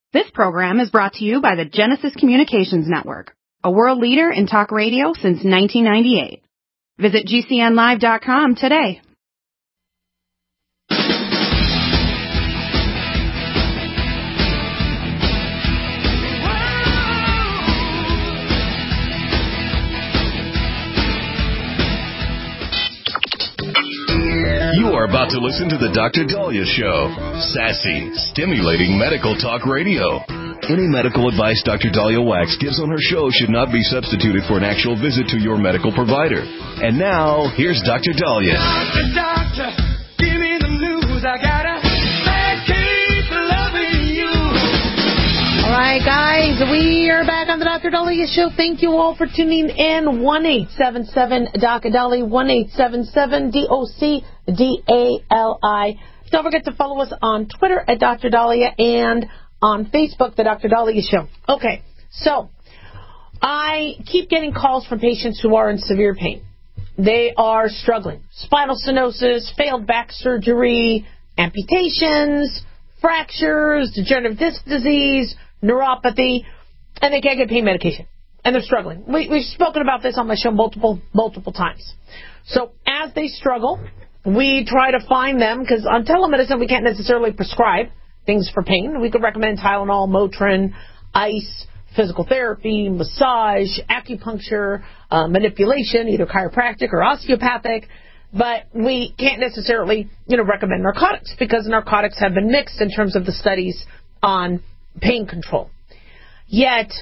This program is brought to you by the Genesis Communications Network, a world leader in talk radio since 1998. Visit GCNlive.com today. You are about to listen to The Dr. Daliah Show. Sassy, stimulating medical talk radio. Any medical advice Dr. Daliah Wax gives on her show should not be substituted for an actual visit to your medical provider. And now, here's Dr. Daliah. Doctor, give me the news. I gotta keep loving you. All right, guys, we are back on the Dr. Daliah Show. Thank you all for tuning in. 1-877-Dr. Daliah, 1-877-DOC-DALI. Don't forget to follow us on Twitter at Dr. Daliah and on Facebook, the Dr. Daliah Show. Okay, so I keep getting calls from patients who are in severe pain. They are struggling. Spinal stenosis, failed back surgery, amputations, fractures, degenerative disc disease, neuropathy, and they can't get pain medication. And they're struggling. We've spoken about this on my show multiple times. So as they struggle, we try to find them, because on telemedicine we can't necessarily prescribe things for pain. We could recommend Tylenol, Motrin, ice, physical therapy, massage, acupuncture, manipulation, either chiropractic or osteopathic. But we can't necessarily, recommend narcotics, because narcotics have been mixed in terms of the studies on pain control. Yet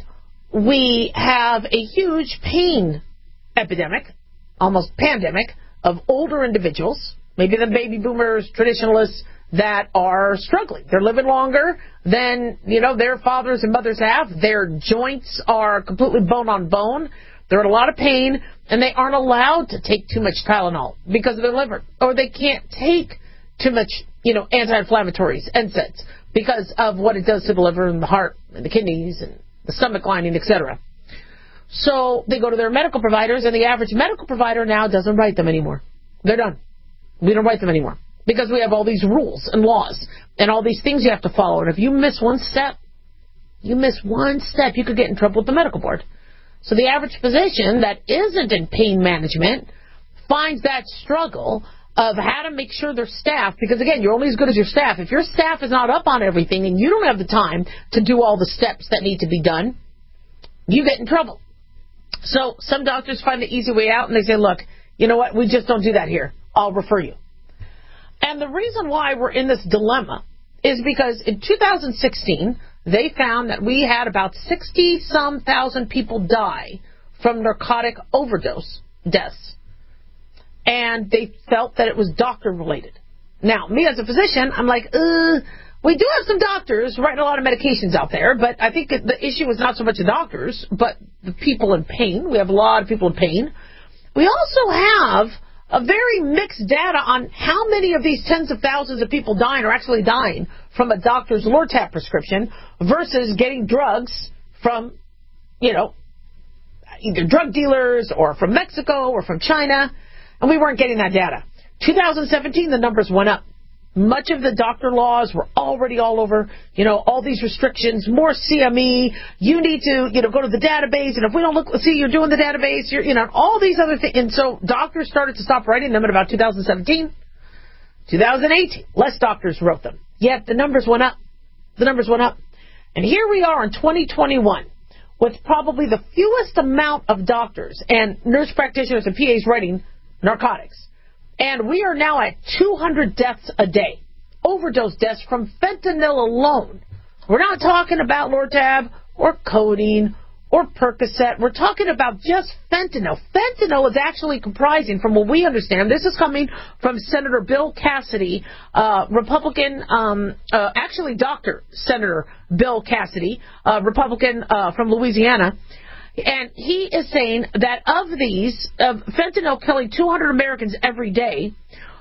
we have a huge pain epidemic, almost pandemic, of older individuals, maybe the baby boomers, traditionalists, that are struggling. They're living longer than, their fathers and mothers have. Their joints are completely bone on bone. They're in a lot of pain, and they aren't allowed to take too much Tylenol because of their liver. Or they can't take too much, anti-inflammatories, NSAIDs, because of what it does to the liver and the heart and the kidneys and the stomach lining, etc. So they go to their medical providers, and the average medical provider now doesn't write them anymore. They're done. We don't write them anymore because we have all these rules and laws and all these things you have to follow. And if you miss one step, you could get in trouble with the medical board. So the average physician that isn't in pain management finds that struggle of how to make sure their staff, because again, you're only as good as your staff. If your staff is not up on everything and you don't have the time to do all the steps that need to be done, you get in trouble. So some doctors find the easy way out and they say, look, you know what, we just don't do that here. I'll refer you. And the reason why we're in this dilemma is because in 2016, they found that we had about 60-some thousand people die from narcotic overdose deaths. And they felt that it was doctor-related. Now, me as a physician, I'm like, we do have some doctors writing a lot of medications out there, but I think the issue is not so much the doctors, but the people in pain. We have a lot of people in pain. We also have a very mixed data on how many of these tens of thousands of people dying are actually dying from a doctor's Lortab prescription versus getting drugs from, either drug dealers or from Mexico or from China. And we weren't getting that data. 2017, the numbers went up. Much of the doctor laws were already all over, all these restrictions, more CME. You need to, go to the database. And if we don't see you're doing the database, you're, all these other things. And so doctors started to stop writing them at about 2017. 2018, less doctors wrote them. Yet the numbers went up. And here we are in 2021 with probably the fewest amount of doctors and nurse practitioners and PAs writing narcotics. And we are now at 200 deaths a day, overdose deaths from fentanyl alone. We're not talking about Lortab or codeine or Percocet. We're talking about just fentanyl. Fentanyl is actually comprising, from what we understand, this is coming from Senator Bill Cassidy, Republican, actually Dr. Senator Bill Cassidy, Republican from Louisiana. And he is saying that of these, fentanyl killing 200 Americans every day,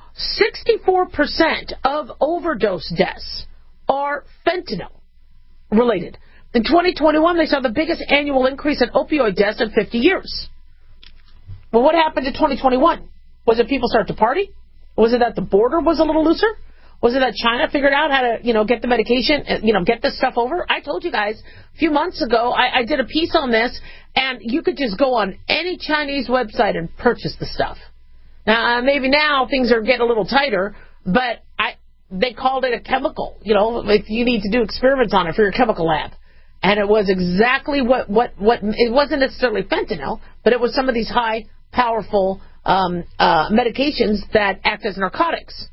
64% of overdose deaths are fentanyl related. In 2021, they saw the biggest annual increase in opioid deaths in 50 years. Well, what happened in 2021? Was it people started to party? Was it that the border was a little looser? Was it that China figured out how to, get the medication, get this stuff over? I told you guys a few months ago, I did a piece on this, and you could just go on any Chinese website and purchase the stuff. Now, maybe now things are getting a little tighter, but they called it a chemical, if you need to do experiments on it for your chemical lab. And it was exactly what it wasn't necessarily fentanyl, but it was some of these high, powerful medications that act as narcotics.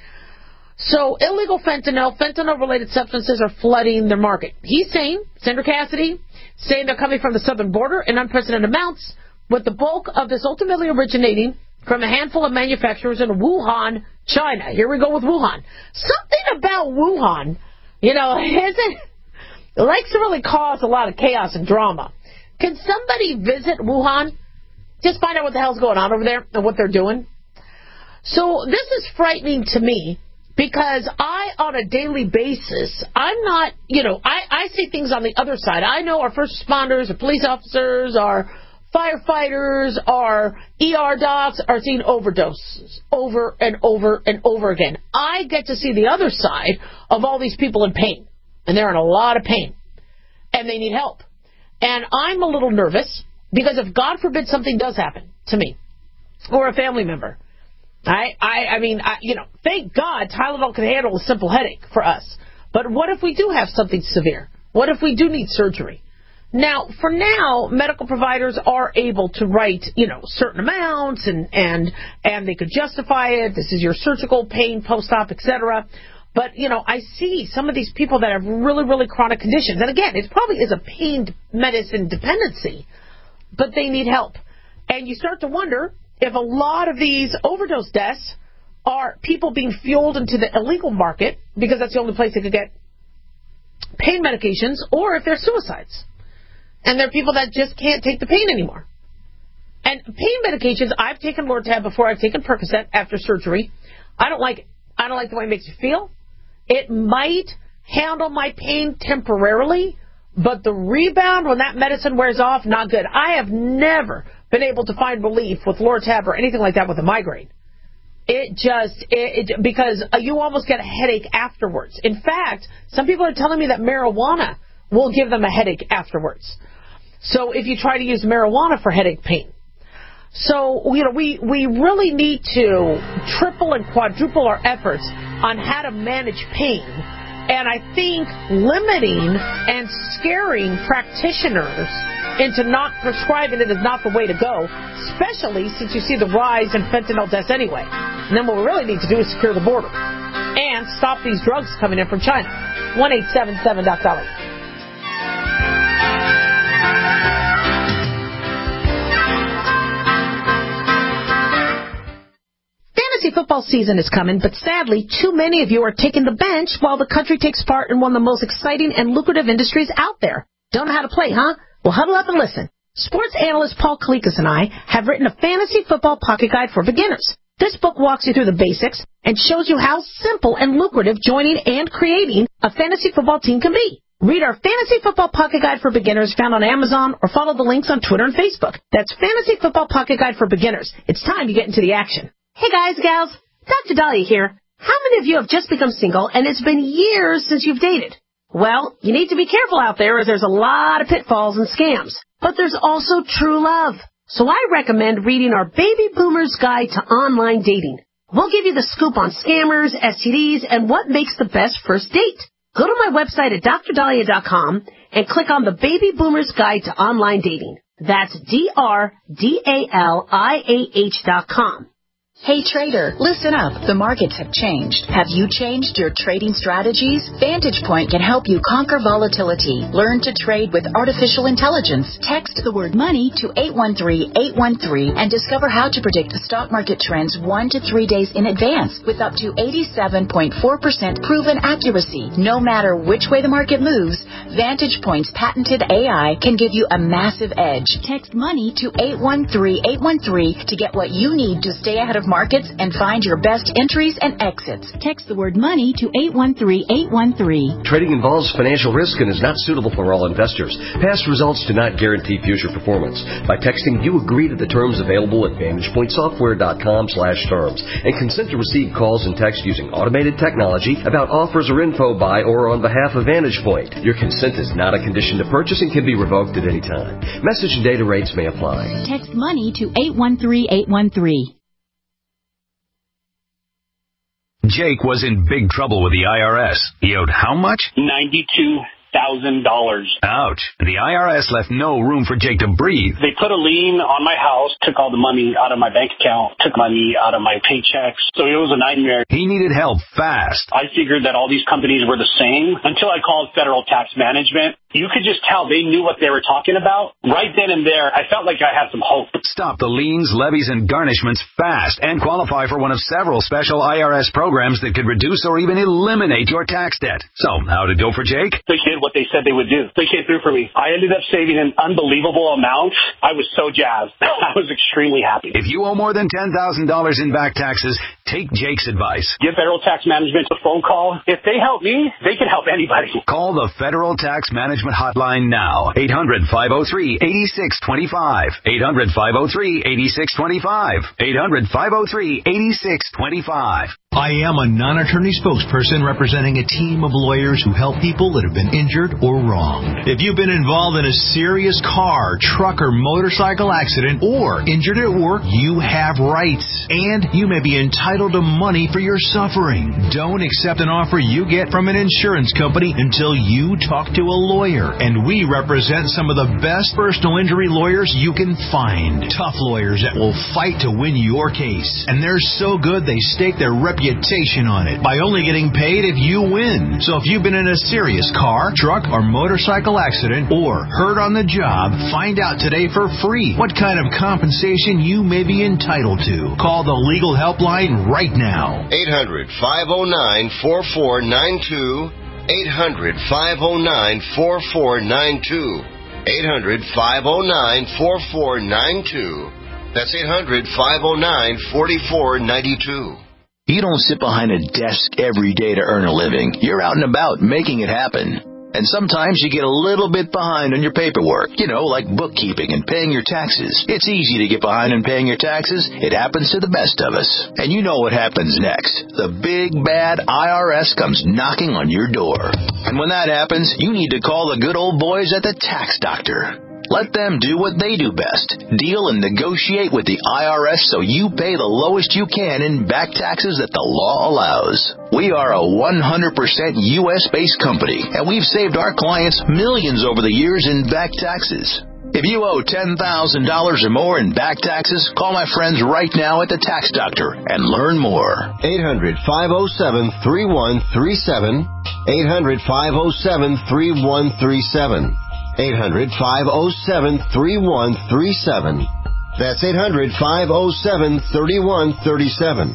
So illegal fentanyl-related substances are flooding the market. He's saying, Senator Cassidy, saying they're coming from the southern border in unprecedented amounts, with the bulk of this ultimately originating from a handful of manufacturers in Wuhan, China. Here we go with Wuhan. Something about Wuhan, it likes to really cause a lot of chaos and drama. Can somebody visit Wuhan? Just find out what the hell's going on over there and what they're doing. So this is frightening to me because on a daily basis, I'm not, I see things on the other side. I know our first responders, our police officers, our firefighters, our ER docs are seeing overdoses over and over and over again. I get to see the other side of all these people in pain. And they're in a lot of pain. And they need help. And I'm a little nervous because if, God forbid, something does happen to me or a family member, I mean, thank God Tylenol can handle a simple headache for us. But what if we do have something severe? What if we do need surgery? Now, for now, medical providers are able to write, certain amounts and they could justify it. This is your surgical pain post-op, etc. But, I see some of these people that have really, really chronic conditions. And again, it probably is a pain medicine dependency, but they need help. And you start to wonder if a lot of these overdose deaths are people being fueled into the illegal market because that's the only place they could get pain medications, or if they're suicides. And they're people that just can't take the pain anymore. And pain medications, I've taken Lortab before. I've taken Percocet after surgery. I don't like it. I don't like the way it makes you feel. It might handle my pain temporarily, but the rebound when that medicine wears off, not good. I have never been able to find relief with Lortab or anything like that with a migraine. Because you almost get a headache afterwards. In fact, some people are telling me that marijuana will give them a headache afterwards. So if you try to use marijuana for headache pain. So, we really need to triple and quadruple our efforts on how to manage pain. And I think limiting and scaring practitioners into not prescribing it is not the way to go, especially since you see the rise in fentanyl deaths anyway. And then what we really need to do is secure the border and stop these drugs coming in from China. 1-877-DOC-DOLLY. Fantasy football season is coming, but sadly, too many of you are taking the bench while the country takes part in one of the most exciting and lucrative industries out there. Don't know how to play, huh? Well, huddle up and listen. Sports analyst Paul Kalikas and I have written a fantasy football pocket guide for beginners. This book walks you through the basics and shows you how simple and lucrative joining and creating a fantasy football team can be. Read our Fantasy Football Pocket Guide for Beginners found on Amazon or follow the links on Twitter and Facebook. That's Fantasy Football Pocket Guide for Beginners. It's time to get into the action. Hey guys, gals, Dr. Dahlia here. How many of you have just become single and it's been years since you've dated? Well, you need to be careful out there as there's a lot of pitfalls and scams. But there's also true love. So I recommend reading our Baby Boomer's Guide to Online Dating. We'll give you the scoop on scammers, STDs, and what makes the best first date. Go to my website at drdahlia.com and click on the Baby Boomer's Guide to Online Dating. That's DRDALIAH.com. Hey trader, listen up. The markets have changed. Have you changed your trading strategies? Vantage Point can help you conquer volatility. Learn to trade with artificial intelligence. Text the word money to 813-813 and discover how to predict the stock market trends 1 to 3 days in advance with up to 87.4% proven accuracy. No matter which way the market moves, Vantage Point's patented AI can give you a massive edge. Text money to 813-813 to get what you need to stay ahead of markets and find your best entries and exits. Text the word money to 813-813. Trading involves financial risk and is not suitable for all investors. Past results do not guarantee future performance. By texting, you agree to the terms available at VantagePointSoftware.com/terms and consent to receive calls and text using automated technology about offers or info by or on behalf of VantagePoint. Your consent is not a condition to purchase and can be revoked at any time. Message and data rates may apply. Text money to 813-813. Jake was in big trouble with the IRS. He owed how much? $92,000. Ouch. The IRS left no room for Jake to breathe. They put a lien on my house, took all the money out of my bank account, took money out of my paychecks. So it was a nightmare. He needed help fast. I figured that all these companies were the same until I called Federal Tax Management. You could just tell they knew what they were talking about. Right then and there, I felt like I had some hope. Stop the liens, levies, and garnishments fast and qualify for one of several special IRS programs that could reduce or even eliminate your tax debt. So, how'd it go for Jake? They did what they said they would do. They came through for me. I ended up saving an unbelievable amount. I was so jazzed. I was extremely happy. If you owe more than $10,000 in back taxes, take Jake's advice. Give Federal Tax Management a phone call. If they help me, they can help anybody. Call the Federal Tax Management hotline now. 800-503-8625. 800-503-8625. 800-503-8625. I am a non-attorney spokesperson representing a team of lawyers who help people that have been injured or wronged. If you've been involved in a serious car, truck, or motorcycle accident or injured at work, you have rights, and you may be entitled to money for your suffering. Don't accept an offer you get from an insurance company until you talk to a lawyer, and we represent some of the best personal injury lawyers you can find. Tough lawyers that will fight to win your case, and they're so good they stake their reputation on it by only getting paid if you win. So if you've been in a serious car, truck, or motorcycle accident or hurt on the job, find out today for free what kind of compensation you may be entitled to. Call the legal helpline right now. 800-509-4492. 800-509-4492. 800-509-4492. That's 800-509-4492. You don't sit behind a desk every day to earn a living. You're out and about making it happen. And sometimes you get a little bit behind on your paperwork, like bookkeeping and paying your taxes. It's easy to get behind in paying your taxes. It happens to the best of us. And you know what happens next. The big, bad IRS comes knocking on your door. And when that happens, you need to call the good old boys at the Tax Doctor. Let them do what they do best. Deal and negotiate with the IRS so you pay the lowest you can in back taxes that the law allows. We are a 100% U.S.-based company, and we've saved our clients millions over the years in back taxes. If you owe $10,000 or more in back taxes, call my friends right now at the Tax Doctor and learn more. 800-507-3137. 800-507-3137. 800-507-3137. That's 800-507-3137.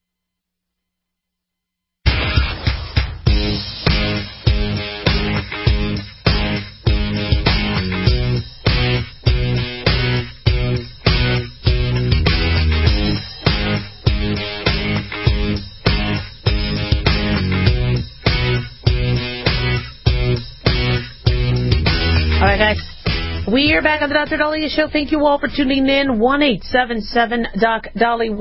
All right, guys. We are back on the Dr. Daliah Show. Thank you all for tuning in. 1-877-DOC-DALI,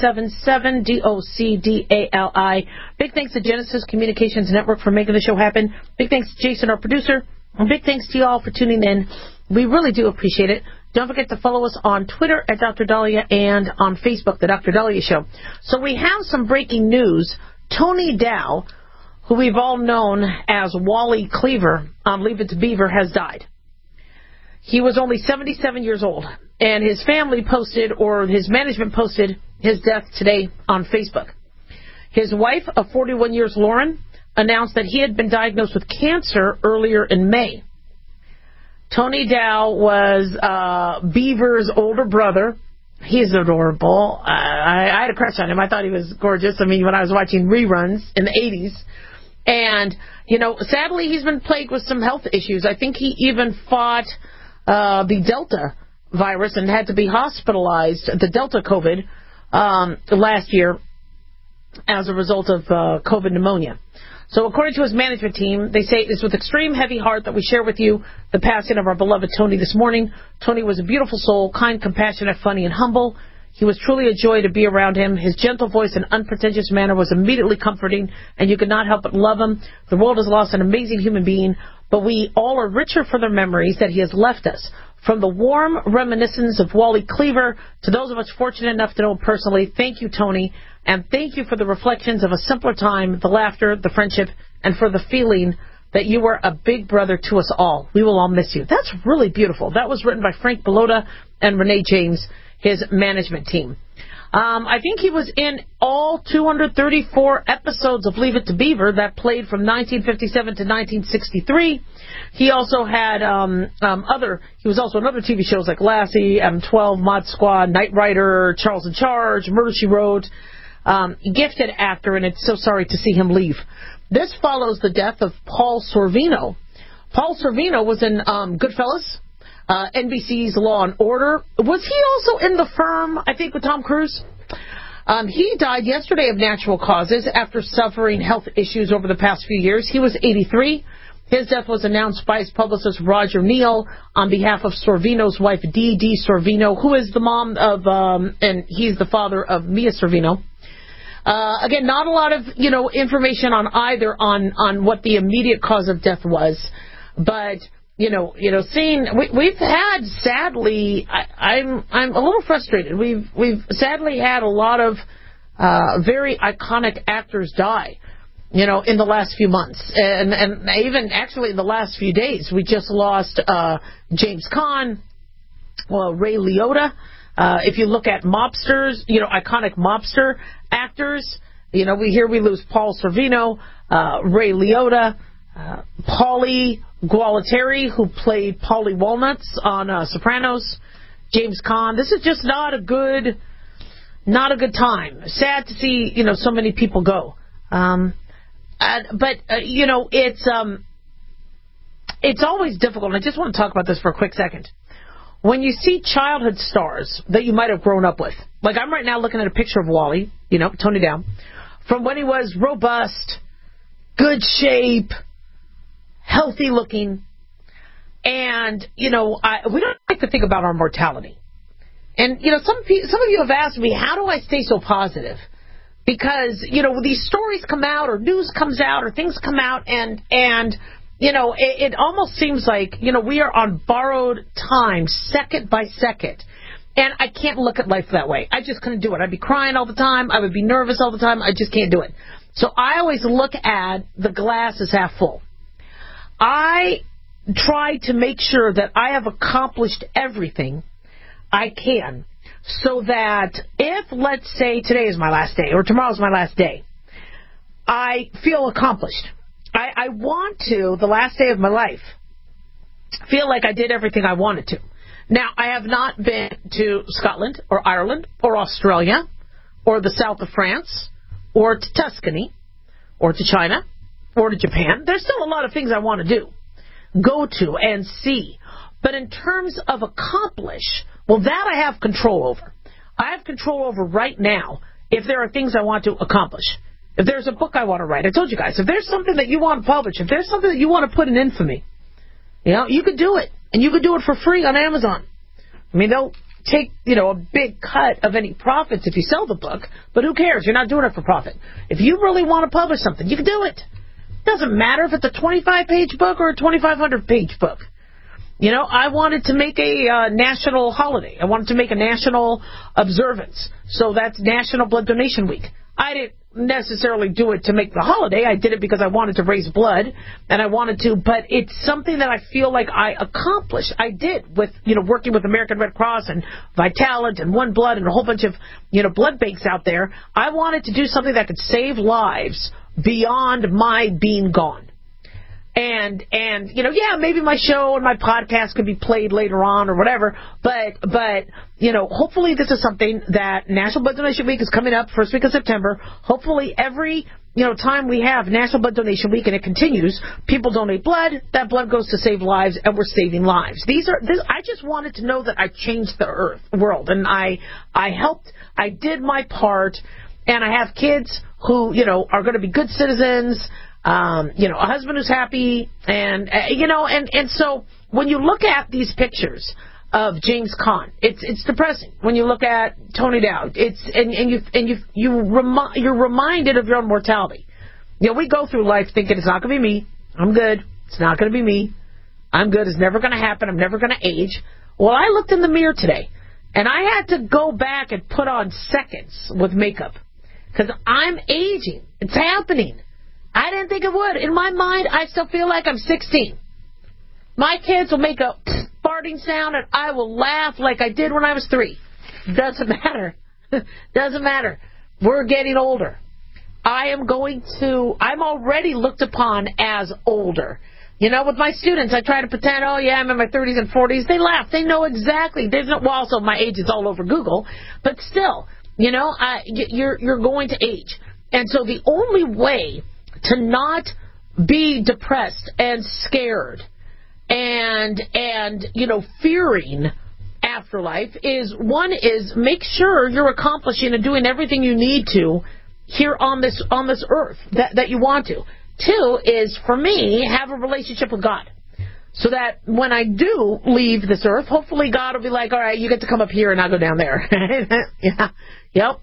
1-877-DOC-DALI. Big thanks to Genesis Communications Network for making the show happen. Big thanks to Jason, our producer. And big thanks to you all for tuning in. We really do appreciate it. Don't forget to follow us on Twitter at Dr. Daliah and on Facebook, The Dr. Daliah Show. So we have some breaking news. Tony Dow, who we've all known as Wally Cleaver on Leave It to Beaver, has died. He was only 77 years old, and his family posted, or his management posted, his death today on Facebook. His wife of 41 years, Lauren, announced that he had been diagnosed with cancer earlier in May. Tony Dow was Beaver's older brother. He's adorable. I had a crush on him. I thought he was gorgeous. I mean, when I was watching reruns in the 80s. And, sadly, he's been plagued with some health issues. I think he even fought the Delta virus and had to be hospitalized, the Delta COVID, last year as a result of COVID pneumonia. So according to his management team, they say it is with extreme heavy heart that we share with you the passing of our beloved Tony this morning. Tony was a beautiful soul, kind, compassionate, funny, and humble. He was truly a joy to be around him. His gentle voice and unpretentious manner was immediately comforting, and you could not help but love him. The world has lost an amazing human being, but we all are richer for the memories that he has left us. From the warm reminiscence of Wally Cleaver to those of us fortunate enough to know him personally, thank you, Tony, and thank you for the reflections of a simpler time, the laughter, the friendship, and for the feeling that you were a big brother to us all. We will all miss you. That's really beautiful. That was written by Frank Bellotta and Renee James, his management team. I think he was in all 234 episodes of Leave It to Beaver that played from 1957 to 1963. He also had he was also on other TV shows like Lassie, M12, Mod Squad, Knight Rider, Charles in Charge, Murder, She Wrote. Gifted actor, and it's so sorry to see him leave. This follows the death of Paul Sorvino. Paul Sorvino was in Goodfellas, NBC's Law and Order. Was he also in The Firm, I think, with Tom Cruise? He died yesterday of natural causes after suffering health issues over the past few years. He was 83. His death was announced by his publicist, Roger Neal, on behalf of Sorvino's wife, Dee Dee Sorvino, who is the mom of, and he's the father of Mia Sorvino. Again, not a lot of, information on either on what the immediate cause of death was. But, seeing, we've had, sadly, I'm a little frustrated. We've sadly had a lot of very iconic actors die, in the last few months. And even actually in the last few days. We just lost James Caan, Ray Liotta. If you look at mobsters, iconic mobster actors, we lose Paul Sorvino, Ray Liotta, Paulie Gualtieri, who played Paulie Walnuts on Sopranos, James Caan. This is just not a good time. Sad to see, so many people go. But it's always difficult, and I just want to talk about this for a quick second. When you see childhood stars that you might have grown up with, like I'm right now looking at a picture of Wally, Tony Down, from when he was robust, good shape, healthy looking, and, we don't like to think about our mortality. And, some of you have asked me, how do I stay so positive? Because, these stories come out, or news comes out, or things come out, and it almost seems like, we are on borrowed time, second by second. And I can't look at life that way. I just couldn't do it. I'd be crying all the time. I would be nervous all the time. I just can't do it. So I always look at the glass as half full. I try to make sure that I have accomplished everything I can so that if, let's say, today is my last day or tomorrow's my last day, I feel accomplished. I want to, the last day of my life, feel like I did everything I wanted to. Now, I have not been to Scotland or Ireland or Australia or the south of France or to Tuscany or to China or to Japan. There's still a lot of things I want to do, go to and see. But in terms of accomplish, well, that I have control over. I have control over right now if there are things I want to accomplish. If there's a book I want to write, I told you guys, if there's something that you want to publish, if there's something that you want to put in infamy, you could do it. And you could do it for free on Amazon. I mean, they'll take, a big cut of any profits if you sell the book, but who cares? You're not doing it for profit. If you really want to publish something, you can do it. It doesn't matter if it's a 25-page book or a 2,500-page book. I wanted to make a national holiday. I wanted to make a national observance. So that's National Blood Donation Week. I didn't necessarily do it to make the holiday. I did it because I wanted to raise blood, and I wanted to, but it's something that I feel like I accomplished. I did with, working with American Red Cross and Vitalant and One Blood and a whole bunch of, blood banks out there. I wanted to do something that could save lives beyond my being gone. And maybe my show and my podcast could be played later on or whatever, but hopefully this is something that National Blood Donation Week is coming up, first week of September. Hopefully every time we have National Blood Donation Week and it continues, people donate blood, that blood goes to save lives, and we're saving lives. I just wanted to know that I changed the world, and I helped, I did my part, and I have kids who, are going to be good citizens, a husband who's happy, and so when you look at these pictures of James Caan, it's depressing. When you look at Tony Dowd, you're reminded of your own mortality. We go through life thinking it's not going to be me. I'm good. It's not going to be me. I'm good. It's never going to happen. I'm never going to age. Well, I looked in the mirror today, and I had to go back and put on seconds with makeup because I'm aging. It's happening. I didn't think it would. In my mind, I still feel like I'm 16. My kids will make a farting sound, and I will laugh like I did when I was 3. Doesn't matter. Doesn't matter. We're getting older. I'm already looked upon as older. With my students, I try to pretend, I'm in my 30s and 40s. They laugh. They know exactly. Also, my age is all over Google. But still, you're going to age. And so the only way to not be depressed and scared and fearing afterlife is make sure you're accomplishing and doing everything you need to here on this earth that you want to. 2 is, for me, have a relationship with God. So that when I do leave this earth, hopefully God will be like, all right, you get to come up here and I'll go down there. Yeah. Yep.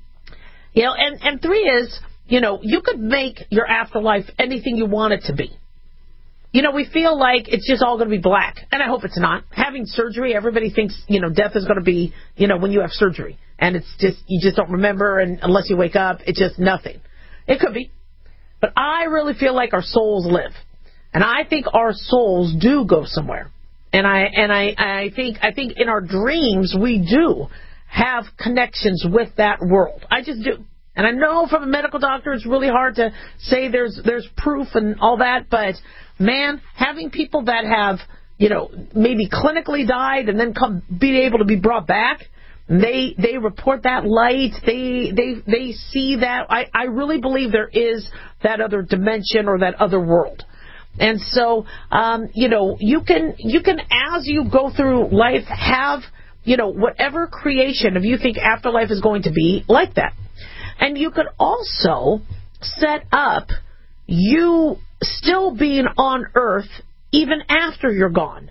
And 3 is, you could make your afterlife anything you want it to be. We feel like it's just all going to be black, and I hope it's not. Having surgery, everybody thinks, death is going to be, when you have surgery, and it's just, you just don't remember, and unless you wake up, it's just nothing. It could be. But I really feel like our souls live, and I think our souls do go somewhere. And I think in our dreams we do have connections with that world. I just do. And I know from a medical doctor it's really hard to say there's proof and all that, but man, having people that have, maybe clinically died and then be able to be brought back, they report that light, they see that. I really believe there is that other dimension or that other world. And so, you can, as you go through life, have, whatever creation of you think afterlife is going to be like that. And you could also set up you still being on Earth even after you're gone.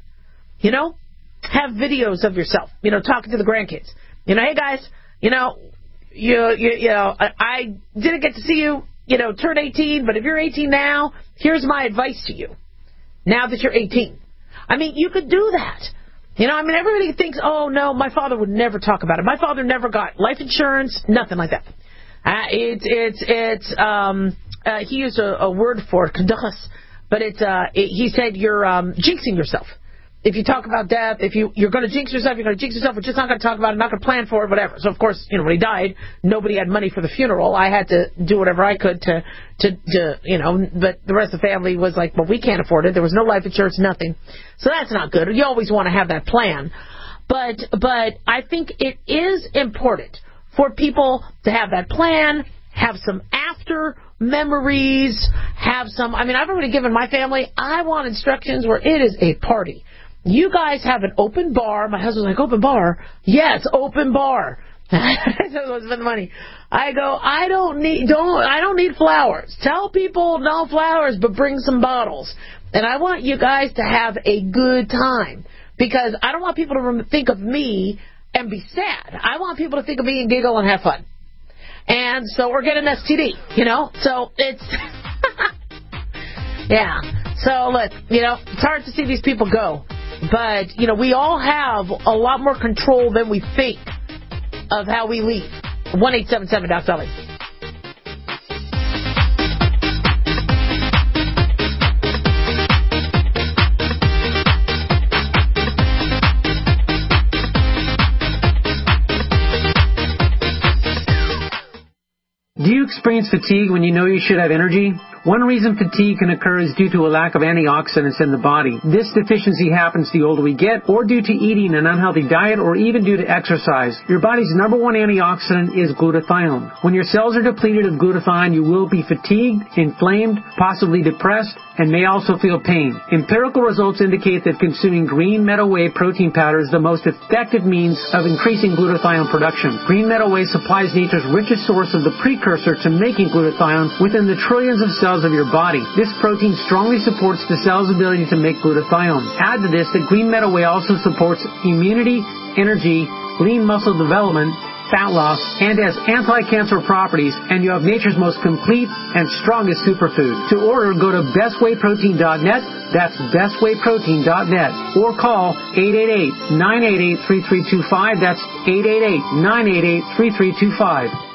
Have videos of yourself, talking to the grandkids. Hey guys, I didn't get to see you, turn 18, but if you're 18 now, here's my advice to you. Now that you're 18. I mean, you could do that. Everybody thinks, oh no, my father would never talk about it. My father never got life insurance, nothing like that. He used a word for it, but he said you're jinxing yourself. If you talk about death, if you're going to jinx yourself, you're going to jinx yourself. We're just not going to talk about it, not going to plan for it, whatever. So, of course, when he died, nobody had money for the funeral. I had to do whatever I could to but the rest of the family was like, well, we can't afford it. There was no life insurance, nothing. So that's not good. You always want to have that plan. But I think it is important for people to have that plan, have some after memories, have some, I've already given my family, I want instructions where it is a party. You guys have an open bar. My husband's like, open bar? Yes, open bar. Spend the money. I go, I don't need flowers. Tell people no flowers, but bring some bottles. And I want you guys to have a good time because I don't want people to think of me and be sad. I want people to think of me and giggle and have fun. And so we're getting STD, So it's yeah. So look, it's hard to see these people go. But, we all have a lot more control than we think of how we leave. 1-877-DOC-DOLLY. Do you experience fatigue when you know you should have energy? One reason fatigue can occur is due to a lack of antioxidants in the body. This deficiency happens the older we get, or due to eating an unhealthy diet, or even due to exercise. Your body's number one antioxidant is glutathione. When your cells are depleted of glutathione, you will be fatigued, inflamed, possibly depressed, and may also feel pain. Empirical results indicate that consuming green meadow whey protein powder is the most effective means of increasing glutathione production. Green meadow whey supplies nature's richest source of the precursor to making glutathione within the trillions of cells of your body. This protein strongly supports the cell's ability to make glutathione. Add to this that green meadow whey also supports immunity, energy, lean muscle development, fat loss, and has anti-cancer properties, and you have nature's most complete and strongest superfood. To order, go to bestwayprotein.net, that's bestwayprotein.net, or call 888-988-3325, that's 888-988-3325.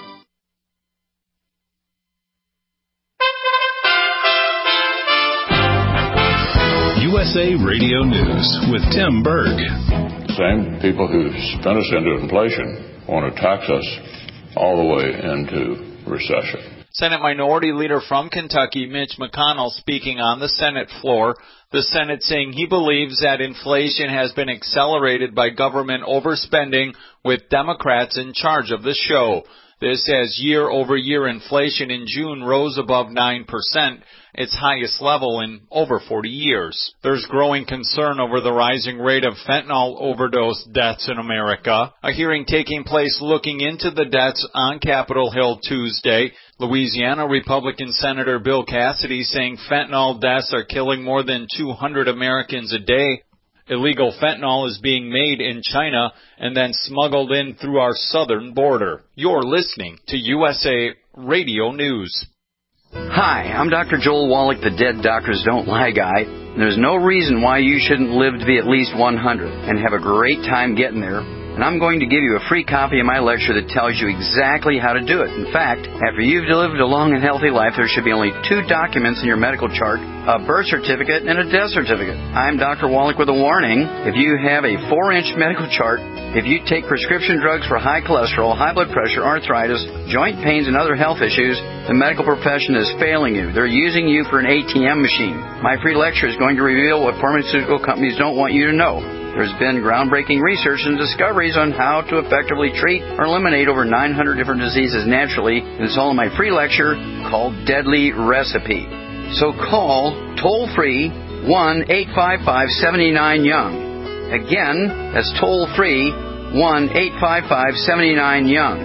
USA Radio News with Tim Berg. Same people who spun us into inflation want to tax us all the way into recession. Senate Minority Leader from Kentucky, Mitch McConnell, speaking on the Senate floor. The Senate saying he believes that inflation has been accelerated by government overspending with Democrats in charge of the show. This as year-over-year inflation in June rose above 9%, its highest level in over 40 years. There's growing concern over the rising rate of fentanyl overdose deaths in America. A hearing taking place looking into the deaths on Capitol Hill Tuesday. Louisiana Republican Senator Bill Cassidy saying fentanyl deaths are killing more than 200 Americans a day. Illegal fentanyl is being made in China and then smuggled in through our southern border. You're listening to USA Radio News. Hi, I'm Dr. Joel Wallach, the Dead Doctors Don't Lie guy. There's no reason why you shouldn't live to be at least 100 and have a great time getting there. And I'm going to give you a free copy of my lecture that tells you exactly how to do it. In fact, after you've lived a long and healthy life, there should be only 2 documents in your medical chart, a birth certificate and a death certificate. I'm Dr. Wallach with a warning. If you have a 4-inch medical chart, if you take prescription drugs for high cholesterol, high blood pressure, arthritis, joint pains, and other health issues, the medical profession is failing you. They're using you for an ATM machine. My free lecture is going to reveal what pharmaceutical companies don't want you to know. There's been groundbreaking research and discoveries on how to effectively treat or eliminate over 900 different diseases naturally, and it's all in my free lecture called Deadly Recipe. So call toll-free 1-855-79-YOUNG. Again, that's toll-free 1-855-79-YOUNG.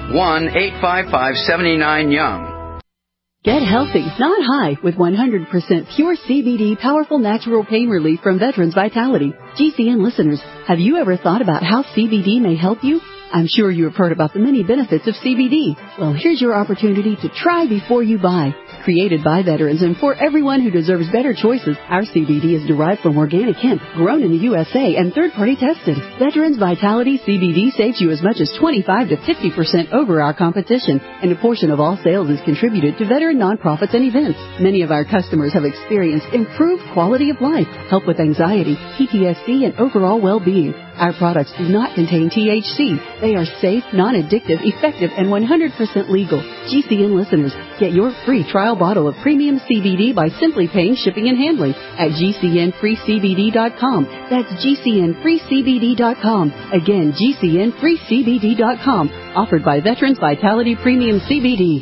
1-855-79-YOUNG. Get healthy, not high, with 100% pure CBD powerful natural pain relief from Veterans Vitality. GCN listeners, have you ever thought about how CBD may help you? I'm sure you have heard about the many benefits of CBD. Well, here's your opportunity to try before you buy. Created by veterans and for everyone who deserves better choices, our CBD is derived from organic hemp, grown in the USA and third-party tested. Veterans Vitality CBD saves you as much as 25 to 50% over our competition, and a portion of all sales is contributed to veteran nonprofits and events. Many of our customers have experienced improved quality of life, help with anxiety, PTSD, and overall well-being. Our products do not contain THC. They are safe, non-addictive, effective, and 100% legal. GCN listeners, get your free trial bottle of premium CBD by simply paying shipping and handling at GCNFreeCBD.com. That's GCNFreeCBD.com. Again, GCNFreeCBD.com. Offered by Veterans Vitality Premium CBD.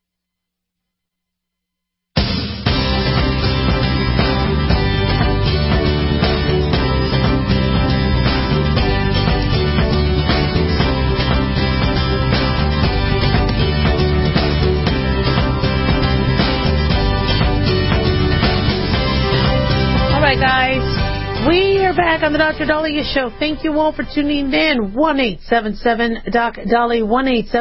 Guys, we are back on the Dr. Dahlia Show. Thank you all for tuning in. 1-877-DOC-DALI,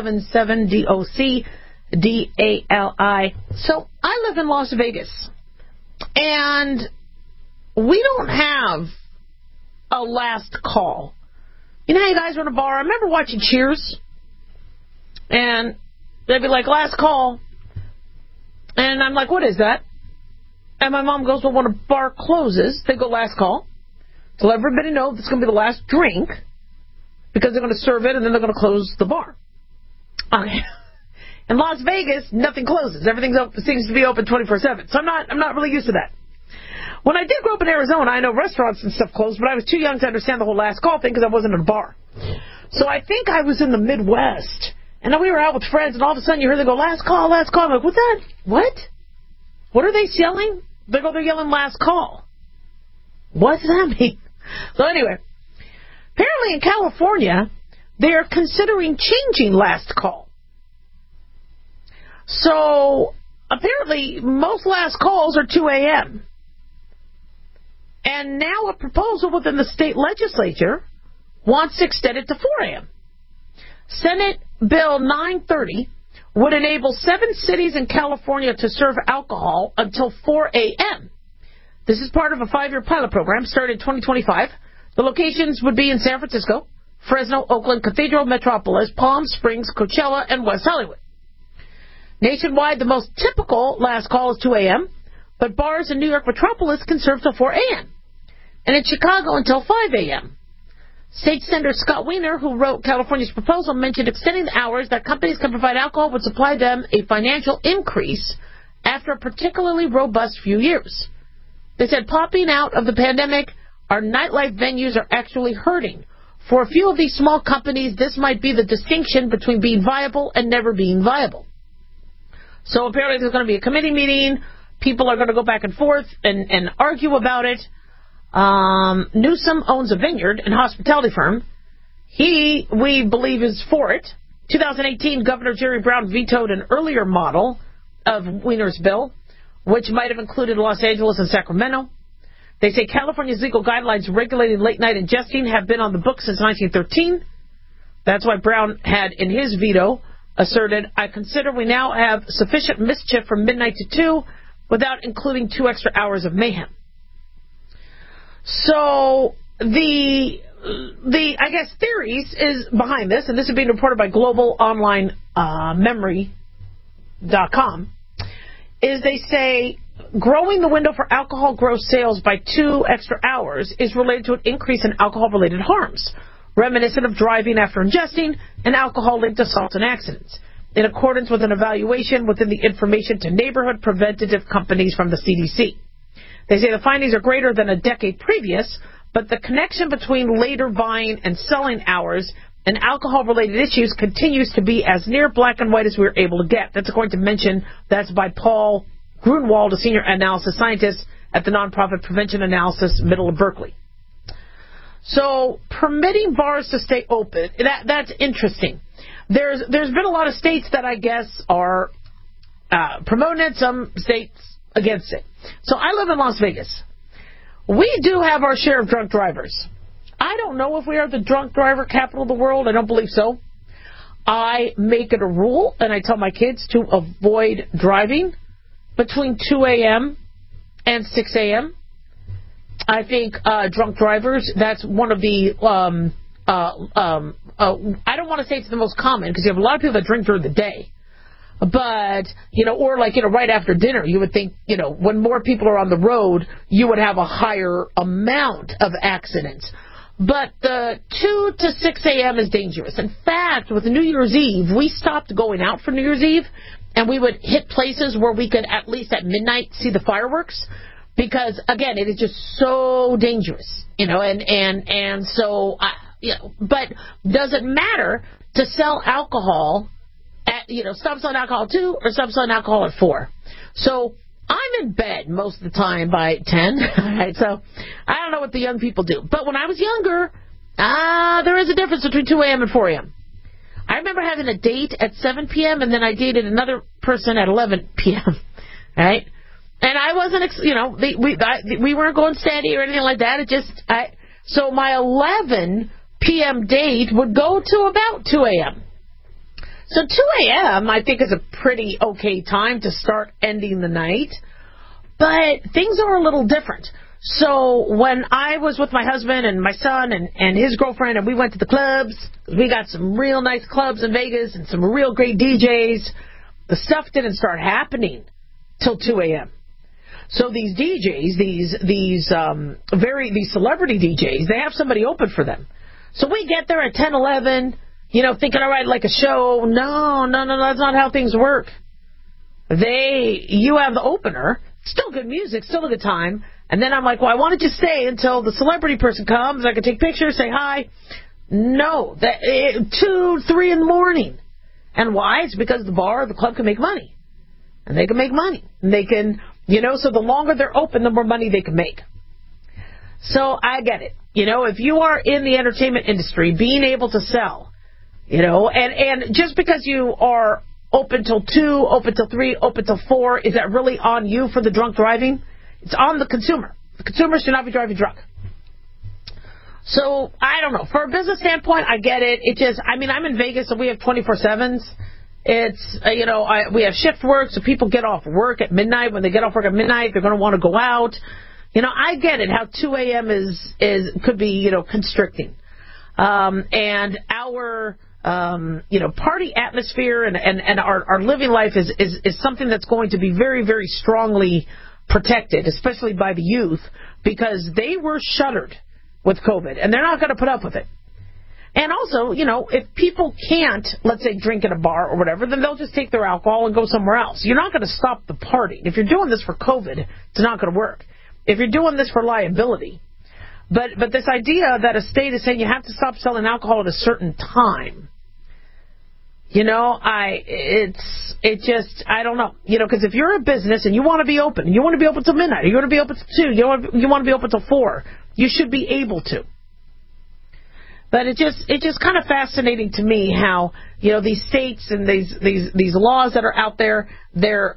1-877-DOC-DALI. So, I live in Las Vegas, and we don't have a last call. You know how you guys are in a bar? I remember watching Cheers, and they'd be like, last call. And I'm like, what is that? And my mom goes, well, when a bar closes, they go last call to let everybody know it's going to be the last drink because they're going to serve it and then they're going to close the bar. Okay. In Las Vegas, nothing closes. Everything seems to be open 24/7. So I'm not really used to that. When I did grow up in Arizona, I know restaurants and stuff closed, but I was too young to understand the whole last call thing because I wasn't at a bar. So I think I was in the Midwest, and then we were out with friends, and all of a sudden you hear them go, last call, last call. I'm like, what's that? What? What are they yelling? They're yelling last call. What does that mean? So anyway, apparently in California, they're considering changing last call. So apparently most last calls are 2 a.m. And now a proposal within the state legislature wants to extend it to 4 a.m. Senate Bill 930 would enable 7 cities in California to serve alcohol until 4 a.m. This is part of a 5-year pilot program started in 2025. The locations would be in San Francisco, Fresno, Oakland, Cathedral, Metropolis, Palm Springs, Coachella, and West Hollywood. Nationwide, the most typical last call is 2 a.m., but bars in New York Metropolis can serve till 4 a.m. and in Chicago until 5 a.m. State Senator Scott Wiener, who wrote California's proposal, mentioned extending the hours that companies can provide alcohol would supply them a financial increase after a particularly robust few years. They said, popping out of the pandemic, our nightlife venues are actually hurting. For a few of these small companies, this might be the distinction between being viable and never being viable. So apparently there's going to be a committee meeting. People are going to go back and forth and argue about it. Newsom owns a vineyard and hospitality firm. We believe, is for it. 2018, Governor Jerry Brown vetoed an earlier model of Wiener's bill, which might have included Los Angeles and Sacramento. They say California's legal guidelines regulating late-night ingesting have been on the books since 1913. That's why Brown had, in his veto, asserted, I consider we now have sufficient mischief from midnight to 2 without including 2 extra hours of mayhem. So the I guess theories is behind this, and this is being reported by Global Online Memory.com, is they say growing the window for alcohol gross sales by 2 extra hours is related to an increase in alcohol-related harms, reminiscent of driving after ingesting and alcohol-linked assaults and accidents, in accordance with an evaluation within the Information to Neighborhood Preventative Companies from the CDC. They say the findings are greater than a decade previous, but the connection between later buying and selling hours and alcohol-related issues continues to be as near black and white as we were able to get. That's according to mention. That's by Paul Grunwald, a senior analysis scientist at the nonprofit Prevention Analysis, Middle of Berkeley. So permitting bars to stay open, that's interesting. There's been a lot of states that I guess are promoting it, some states against it. So I live in Las Vegas. We do have our share of drunk drivers. I don't know if we are the drunk driver capital of the world. I don't believe so. I make it a rule, and I tell my kids to avoid driving between 2 a.m. and 6 a.m. I think drunk drivers, that's one of the, I don't want to say it's the most common, because you have a lot of people that drink during the day. But, or right after dinner, you would think, when more people are on the road, you would have a higher amount of accidents. But the 2 to 6 a.m. is dangerous. In fact, with New Year's Eve, we stopped going out for New Year's Eve, and we would hit places where we could, at least at midnight, see the fireworks. Because, again, it is just so dangerous, and so, but does it matter to sell alcohol at, stop selling alcohol at 2 or stop selling alcohol at 4? So I'm in bed most of the time by 10, right? So I don't know what the young people do. But when I was younger, there is a difference between 2 a.m. and 4 a.m. I remember having a date at 7 p.m. and then I dated another person at 11 p.m., right? And I wasn't, we weren't going steady or anything like that. So my 11 p.m. date would go to about 2 a.m. So 2 a.m. I think is a pretty okay time to start ending the night. But things are a little different. So when I was with my husband and my son and his girlfriend and we went to the clubs, we got some real nice clubs in Vegas and some real great DJs, the stuff didn't start happening till 2 a.m. So these DJs, these celebrity DJs, they have somebody open for them. So we get there at 10, 11, thinking, all right, like a show. No, that's not how things work. You have the opener, still good music, still a good time, and then I'm like, well, I wanted to stay until the celebrity person comes, I can take pictures, say hi. No, 2, 3 in the morning. And why? It's because the bar or the club can make money. And they can make money. And they can, so the longer they're open, the more money they can make. So I get it. If you are in the entertainment industry, being able to sell, and just because you are open till 2, open till 3, open till 4, is that really on you for the drunk driving? It's on the consumer. The consumer should not be driving drunk. So, I don't know. For a business standpoint, I get it. I'm in Vegas, so we have 24/7s. It's, we have shift work, so people get off work at midnight. When they get off work at midnight, they're going to want to go out. I get it, how 2 a.m. could be, constricting. And our, party atmosphere and our living life is something that's going to be very, very strongly protected, especially by the youth, because they were shuttered with COVID, and they're not going to put up with it. And also, if people can't, let's say, drink at a bar or whatever, then they'll just take their alcohol and go somewhere else. You're not going to stop the party. If you're doing this for COVID, it's not going to work. If you're doing this for liability. But this idea that a state is saying you have to stop selling alcohol at a certain time, I don't know. Because if you're a business and you want to be open, and you want to be open till midnight, or you want to be open till 2, you want to be open till 4, you should be able to. But it's just kind of fascinating to me how, these states and these laws that are out there, they're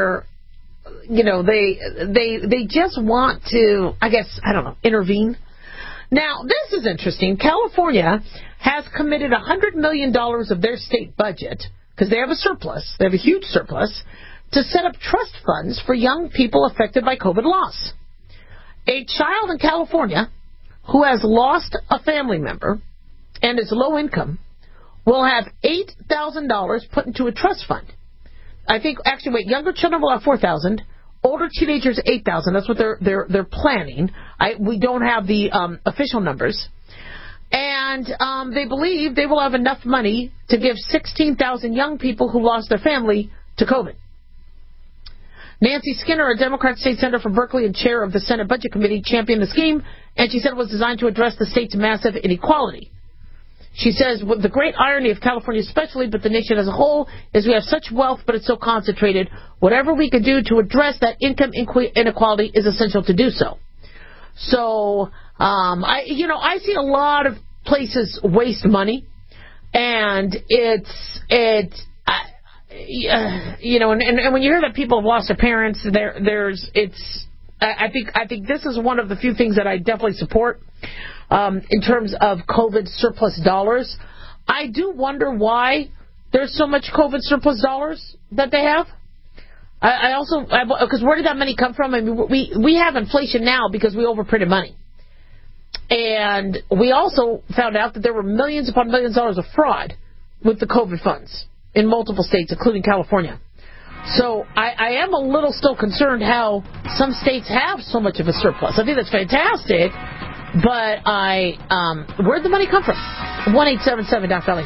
they just want to, intervene. Now, this is interesting. California has committed $100 million of their state budget, because they have a surplus, they have a huge surplus, to set up trust funds for young people affected by COVID loss. A child in California who has lost a family member and is low income will have $8,000 put into a trust fund. Younger children will have $4,000. Older teenagers, $8,000. That's what they're planning. We don't have the official numbers. And they believe they will have enough money to give 16,000 young people who lost their family to COVID. Nancy Skinner, a Democrat state senator from Berkeley and chair of the Senate Budget Committee, championed the scheme, and she said it was designed to address the state's massive inequality. She says, the great irony of California especially, but the nation as a whole, is we have such wealth, but it's so concentrated. Whatever we can do to address that income inequality is essential to do so. So, I see a lot of places waste money, and and when you hear that people have lost their parents, I think this is one of the few things that I definitely support. In terms of COVID surplus dollars, I do wonder why there's so much COVID surplus dollars that they have. Because where did that money come from? We have inflation now because we overprinted money. And we also found out that there were millions upon millions of dollars of fraud with the COVID funds in multiple states, including California. So I am a little still concerned how some states have so much of a surplus. I think that's fantastic. But where'd the money come from? 1-877-DOC-LA.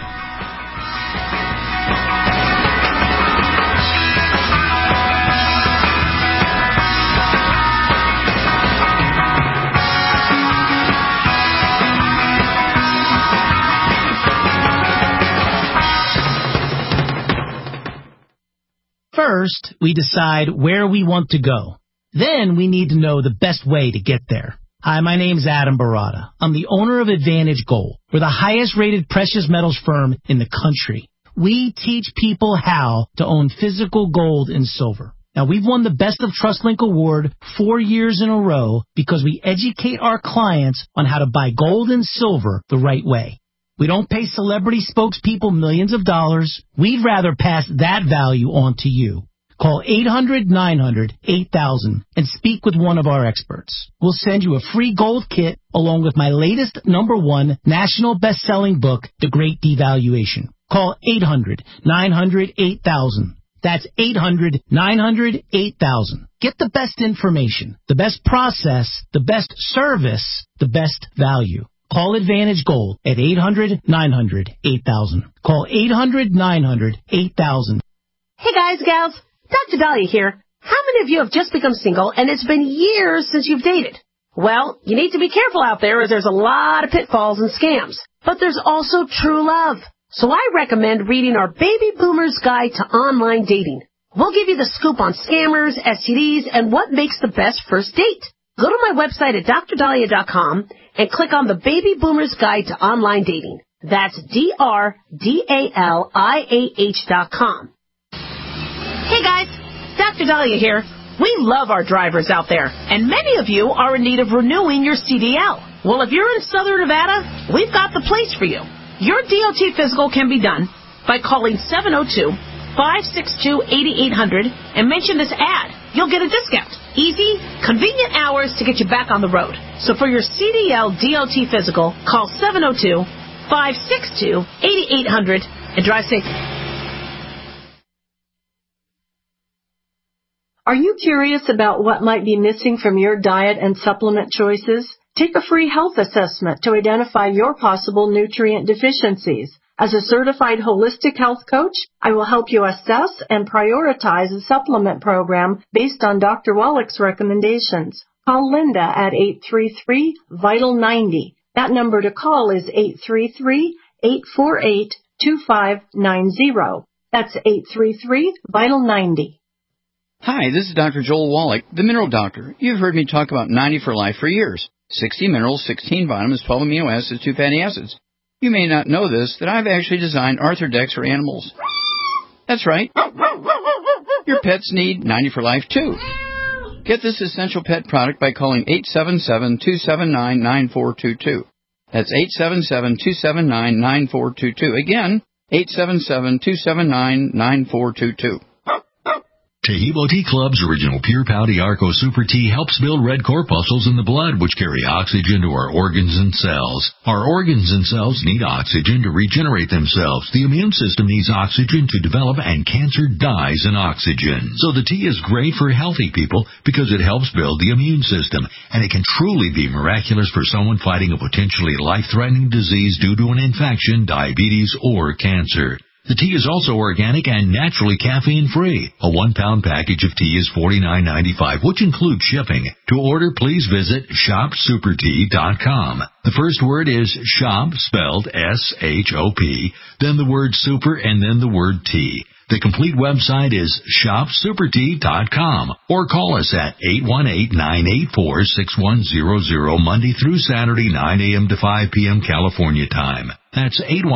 First, we decide where we want to go. Then we need to know the best way to get there. Hi, my name's Adam Barada. I'm the owner of Advantage Gold. We're the highest rated precious metals firm in the country. We teach people how to own physical gold and silver. Now, we've won the Best of TrustLink Award 4 years in a row because we educate our clients on how to buy gold and silver the right way. We don't pay celebrity spokespeople millions of dollars. We'd rather pass that value on to you. Call 800-900-8000 and speak with one of our experts. We'll send you a free gold kit along with my latest #1 national best-selling book, The Great Devaluation. Call 800-900-8000. That's 800-900-8000. Get the best information, the best process, the best service, the best value. Call Advantage Gold at 800-900-8000. Call 800-900-8000. Hey guys, gals, Dr. Dahlia here. How many of you have just become single and it's been years since you've dated? Well, you need to be careful out there as there's a lot of pitfalls and scams. But there's also true love. So I recommend reading our Baby Boomer's Guide to Online Dating. We'll give you the scoop on scammers, STDs, and what makes the best first date. Go to my website at drdahlia.com and click on the Baby Boomer's Guide to Online Dating. That's DRDALIAH.com. Hey guys, Dr. Dahlia here. We love our drivers out there, and many of you are in need of renewing your CDL. Well, if you're in Southern Nevada, we've got the place for you. Your DOT physical can be done by calling 702-562-8800 and mention this ad. You'll get a discount. Easy, convenient hours to get you back on the road. So for your CDL DOT physical, call 702-562-8800 and drive safe. Are you curious about what might be missing from your diet and supplement choices? Take a free health assessment to identify your possible nutrient deficiencies. As a certified holistic health coach, I will help you assess and prioritize a supplement program based on Dr. Wallach's recommendations. Call Linda at 833-VITAL-90. That number to call is 833-848-2590. That's 833-VITAL-90. Hi, this is Dr. Joel Wallach, the Mineral Doctor. You've heard me talk about 90 for Life for years. 60 minerals, 16 vitamins, 12 amino acids, 2 fatty acids. You may not know this, that I've actually designed Arthrodex for animals. That's right. Your pets need 90 for Life, too. Get this essential pet product by calling 877-279-9422. That's 877-279-9422. Again, 877-279-9422. Taheebo Tea Club's original Pure Pouty Arco Super Tea helps build red corpuscles in the blood, which carry oxygen to our organs and cells. Our organs and cells need oxygen to regenerate themselves. The immune system needs oxygen to develop, and cancer dies in oxygen. So the tea is great for healthy people because it helps build the immune system, and it can truly be miraculous for someone fighting a potentially life-threatening disease due to an infection, diabetes, or cancer. The tea is also organic and naturally caffeine-free. A 1-pound package of tea is $49.95, which includes shipping. To order, please visit shopsupertea.com. The first word is shop, spelled S-H-O-P, then the word super, and then the word tea. The complete website is shopsupertea.com, or call us at 818-984-6100 Monday through Saturday, 9 a.m. to 5 p.m. California time. That's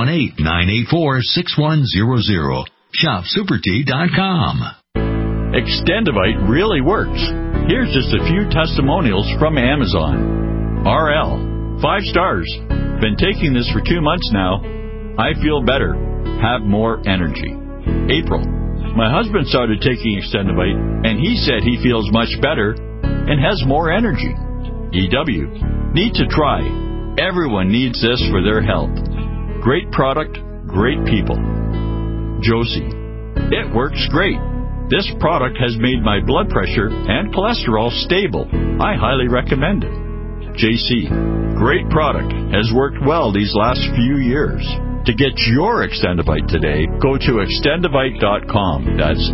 818-984-6100. shopsupertea.com. Extendivite really works. Here's just a few testimonials from Amazon. RL, 5 stars. Been taking this for 2 months now. I feel better. Have more energy. April, my husband started taking Extendivite, and he said he feels much better and has more energy. EW, need to try. Everyone needs this for their health. Great product, great people. Josie, it works great. This product has made my blood pressure and cholesterol stable. I highly recommend it. JC, great product. Has worked well these last few years. To get your Extendivite today, go to extendivite.com. That's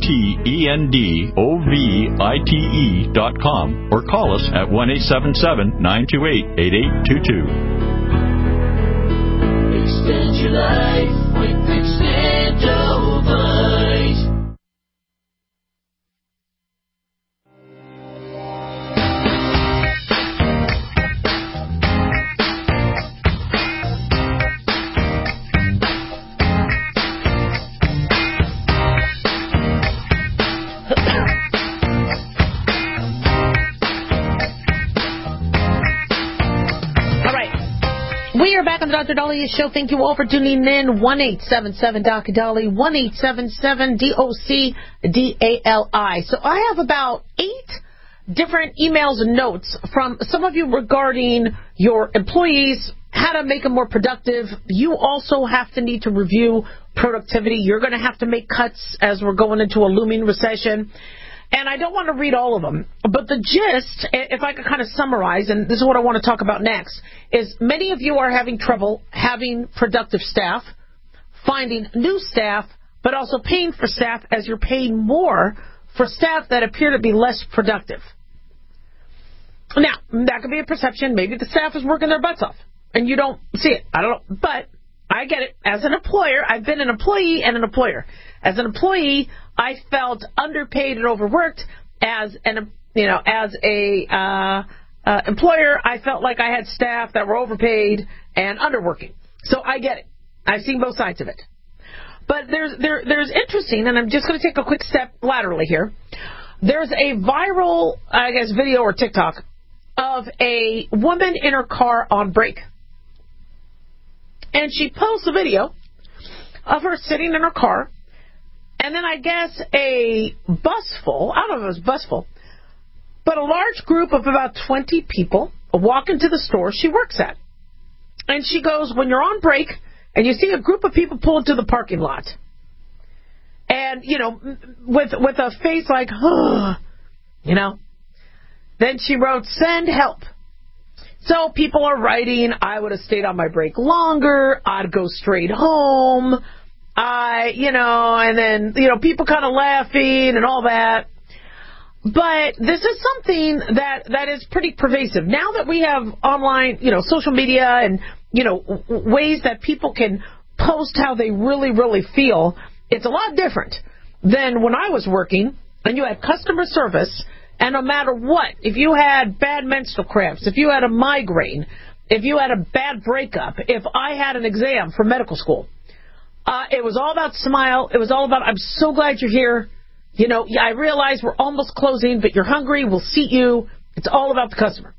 XTENDOVITE.com, or call us at 1-877-928-8822. Extend your life with Extendivite. We are back on the Dr. Dahlia Show. Thank you all for tuning in. 1-877-Dr. 1-877-DOC-DALI. So I have about 8 different emails and notes from some of you regarding your employees, how to make them more productive. You also have to need to review productivity. You're going to have to make cuts as we're going into a looming recession. And I don't want to read all of them, but the gist, if I could kind of summarize, and this is what I want to talk about next, is many of you are having trouble having productive staff, finding new staff, but also paying for staff as you're paying more for staff that appear to be less productive. Now, that could be a perception. Maybe the staff is working their butts off, and you don't see it. I don't know. But I get it. As an employer, I've been an employee and an employer. As an employee, I felt underpaid and overworked. As an employer, I felt like I had staff that were overpaid and underworking. So I get it. I've seen both sides of it. But there's interesting, and I'm just going to take a quick step laterally here. There's a viral, I guess, video or TikTok of a woman in her car on break. And she posts a video of her sitting in her car, and then I guess a bus full, I don't know if it was bus full, but a large group of about 20 people walk into the store she works at. And she goes, when you're on break and you see a group of people pull into the parking lot, and, you know, with a face like, you know, then she wrote, send help. So people are writing, I would have stayed on my break longer, I'd go straight home, and then, people kind of laughing and all that. But this is something that is pretty pervasive. Now that we have online, social media and, ways that people can post how they really, really feel, it's a lot different than when I was working and you had customer service, and no matter what, if you had bad menstrual cramps, if you had a migraine, if you had a bad breakup, if I had an exam for medical school, it was all about smile. It was all about, I'm so glad you're here. I realize we're almost closing, but you're hungry. We'll seat you. It's all about the customer.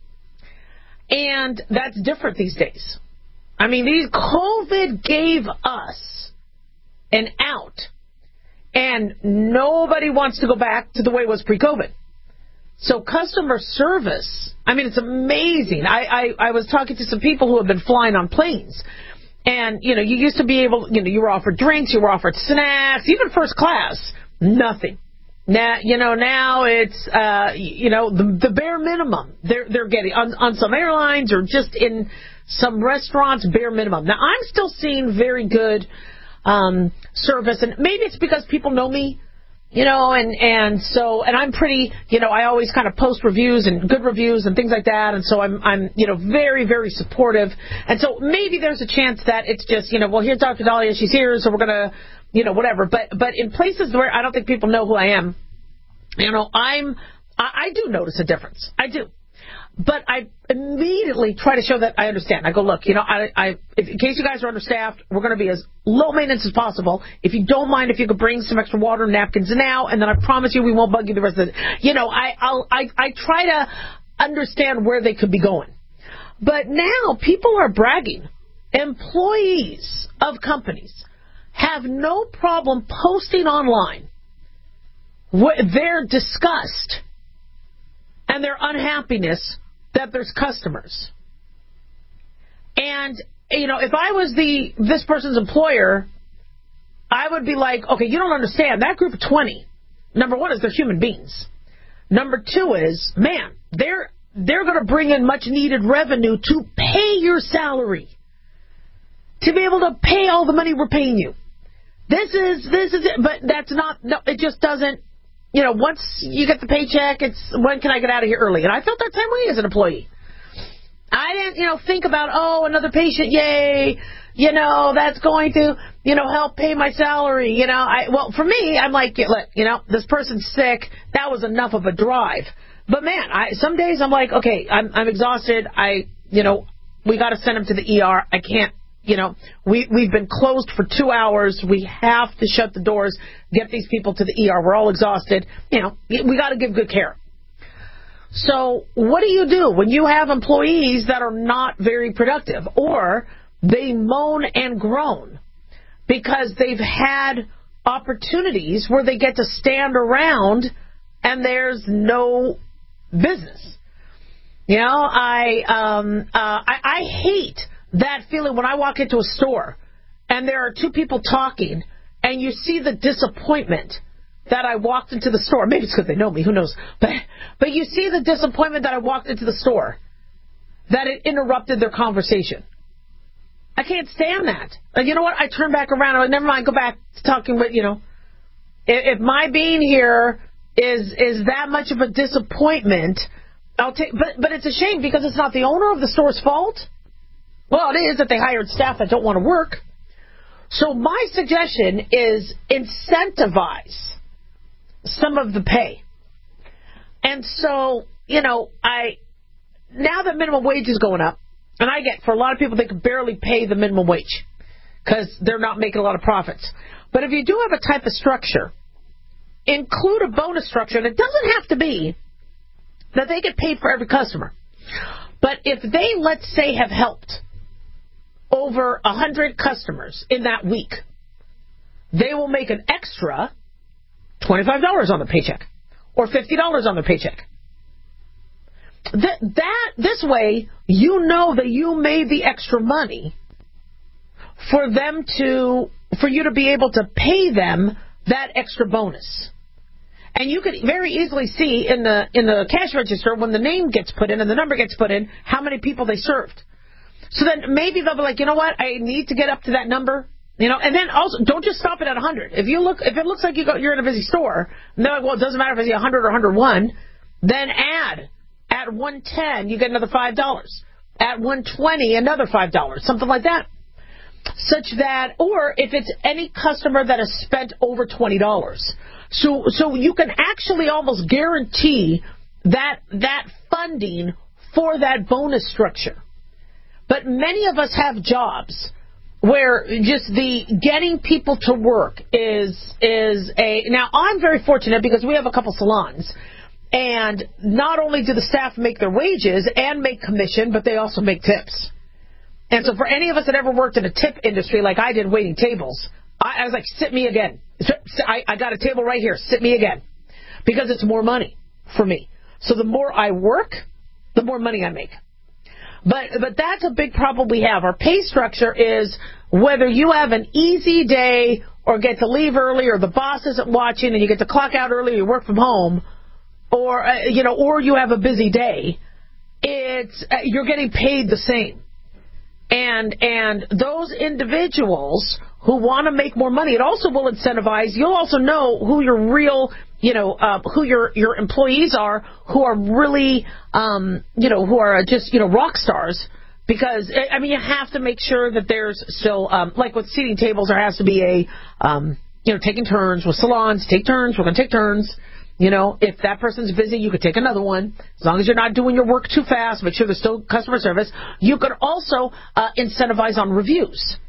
And that's different these days. I mean, COVID gave us an out, and nobody wants to go back to the way it was pre-COVID. So customer service, I mean, it's amazing. I was talking to some people who have been flying on planes. And, you used to be able, you were offered drinks, you were offered snacks, even first class, nothing. Now, now it's, the bare minimum they're getting on some airlines or just in some restaurants, bare minimum. Now, I'm still seeing very good service, and maybe it's because people know me, and I'm pretty, I always kind of post reviews and good reviews and things like that, and so I'm very, very supportive, and so maybe there's a chance that it's just, well, here's Dr. Daliah, she's here, so we're gonna, whatever, but in places where I don't think people know who I am, I do notice a difference, I do. But I immediately try to show that I understand. I go, look, in case you guys are understaffed, we're going to be as low maintenance as possible. If you don't mind, if you could bring some extra water and napkins now, and then I promise you we won't bug you the rest of the day. I try to understand where they could be going. But now people are bragging. Employees of companies have no problem posting online their disgust and their unhappiness that there's customers. And, if I was this person's employer, I would be like, okay, you don't understand. That group of 20, number one is they're human beings. Number two is, man, they're going to bring in much needed revenue to pay your salary, to be able to pay all the money we're paying you. This is it. But that's not, no, it just doesn't. Once you get the paycheck, it's when can I get out of here early? And I felt that same way as an employee. I didn't, think about, another patient, yay, that's going to, help pay my salary. Well, for me, I'm like, look, this person's sick. That was enough of a drive. But man, some days I'm like, okay, I'm exhausted. We got to send him to the ER. I can't. We've been closed for 2 hours. We have to shut the doors, get these people to the ER. We're all exhausted. We got to give good care. So what do you do when you have employees that are not very productive, or they moan and groan because they've had opportunities where they get to stand around and there's no business? I hate that feeling when I walk into a store and there are two people talking and you see the disappointment that I walked into the store. Maybe it's because they know me, who knows. But you see the disappointment that I walked into the store, that it interrupted their conversation. I can't stand that. You know what? I turn back around. I went, never mind, go back to talking with, if my being here is that much of a disappointment, I'll take. But it's a shame because it's not the owner of the store's fault. Well, it is that they hired staff that don't want to work. So my suggestion is incentivize some of the pay. And so, now that minimum wage is going up, and I get, for a lot of people, they can barely pay the minimum wage because they're not making a lot of profits. But if you do have a type of structure, include a bonus structure, and it doesn't have to be that they get paid for every customer. But if they, let's say, have helped over 100 customers in that week, they will make an extra $25 on their paycheck or $50 on their paycheck. This way, that you made the extra money for you to be able to pay them that extra bonus. And you could very easily see in the cash register when the name gets put in and the number gets put in how many people they served. So then maybe they'll be like, you know what, I need to get up to that number. And then also don't just stop it at 100. If it looks like you're in a busy store, and they're like, well, it doesn't matter if it's 100 or 101, then add. At 110, you get another $5. At 120, another $5, something like that. Such that, or if it's any customer that has spent over $20. So you can actually almost guarantee that funding for that bonus structure. But many of us have jobs where just the getting people to work is now I'm very fortunate because we have a couple salons. And not only do the staff make their wages and make commission, but they also make tips. And so for any of us that ever worked in a tip industry like I did waiting tables, I was like, sit me again. I got a table right here. Sit me again. Because it's more money for me. So the more I work, the more money I make. But that's a big problem we have. Our pay structure is whether you have an easy day or get to leave early or the boss isn't watching and you get to clock out early or you work from home, or you have a busy day, you're getting paid the same. And those individuals who want to make more money, it also will incentivize. You'll also know who your real, who your employees are, who are really, who are just, rock stars. Because, you have to make sure that there's still, like with seating tables, there has to be taking turns. With salons, take turns. We're going to take turns. If that person's busy, you could take another one. As long as you're not doing your work too fast, make sure there's still customer service. You could also incentivize on reviews.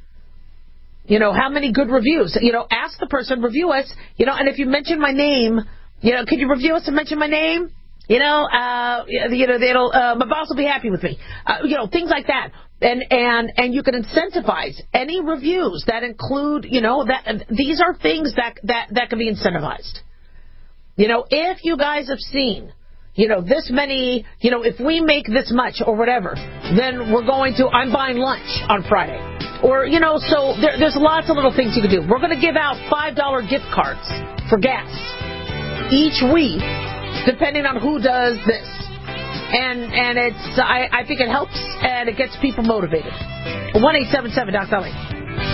How many good reviews? Ask the person, review us, and if you mention my name, could you review us and mention my name? My boss will be happy with me. Things like that. And you can incentivize any reviews that include, that these are things that can be incentivized. If you guys have seen, this many, if we make this much or whatever, then I'm buying lunch on Friday. Or, so there's lots of little things you can do. We're going to give out $5 gift cards for gas each week, depending on who does this. And it's, I think it helps and it gets people motivated. 1-877-DOC-LA.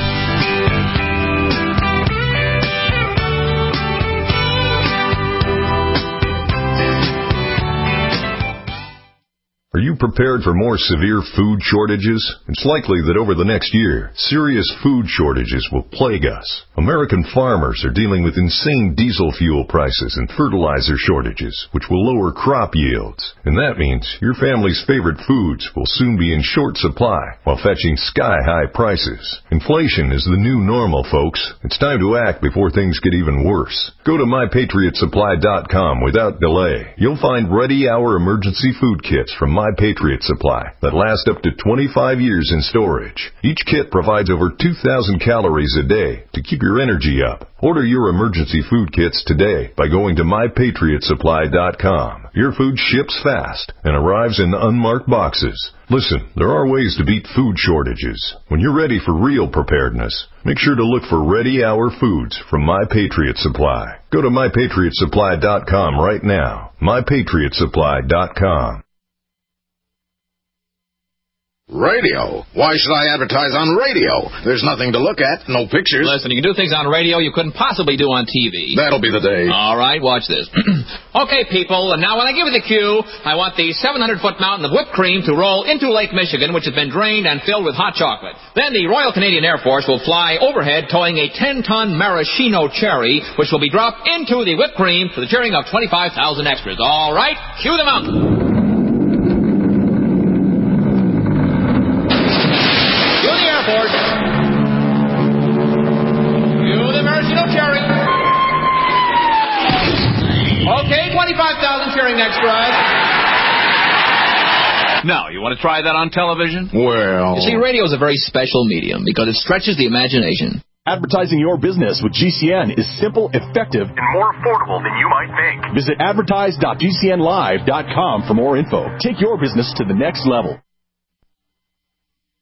Are you prepared for more severe food shortages? It's likely that over the next year, serious food shortages will plague us. American farmers are dealing with insane diesel fuel prices and fertilizer shortages, which will lower crop yields. And that means your family's favorite foods will soon be in short supply while fetching sky-high prices. Inflation is the new normal, folks. It's time to act before things get even worse. Go to MyPatriotSupply.com without delay. You'll find ready-hour emergency food kits from My Patriot Supply that last up to 25 years in storage. Each kit provides over 2,000 calories a day to keep your energy up. Order your emergency food kits today by going to mypatriotsupply.com. Your food ships fast and arrives in unmarked boxes. Listen, there are ways to beat food shortages. When you're ready for real preparedness, make sure to look for Ready Hour Foods from My Patriot Supply. Go to mypatriotsupply.com right now. mypatriotsupply.com. Radio? Why should I advertise on radio? There's nothing to look at, no pictures. Listen, you can do things on radio you couldn't possibly do on TV. That'll be the day. All right, watch this. Okay, people, and now when I give you the cue, I want the 700-foot mountain of whipped cream to roll into Lake Michigan, which has been drained and filled with hot chocolate. Then the Royal Canadian Air Force will fly overhead towing a 10-ton maraschino cherry, which will be dropped into the whipped cream for the cheering of 25,000 extras. All right, cue the mountain. Okay, 25,000 cheering extras. Now, you want to try that on television? Well... You see, radio is a very special medium because it stretches the imagination. Advertising your business with GCN is simple, effective, and more affordable than you might think. Visit advertise.gcnlive.com for more info. Take your business to the next level.